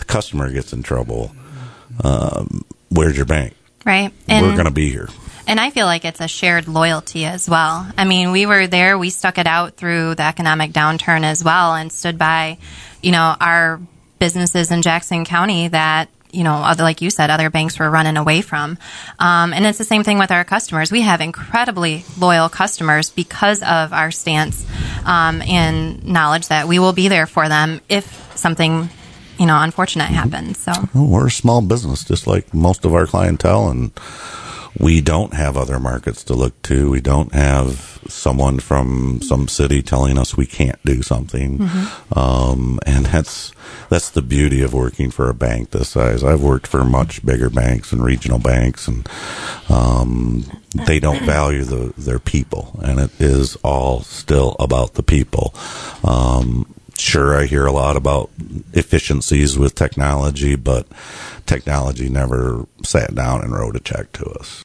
customer gets in trouble, where's your bank? Right. We're going to be here. And I feel like it's a shared loyalty as well. I mean, we were there, we stuck it out through the economic downturn as well and stood by, our businesses in Jackson County that, like you said, other banks were running away from. And it's the same thing with our customers. We have incredibly loyal customers because of our stance and knowledge that we will be there for them if something unfortunate happens. So we're a small business, just like most of our clientele, and we don't have other markets to look to. We don't have someone from some city telling us we can't do something. And that's the beauty of working for a bank this size. I've worked for much bigger banks and regional banks, and they don't value their people, and it is all still about the people. Sure, I hear a lot about efficiencies with technology, but technology never sat down and wrote a check to us.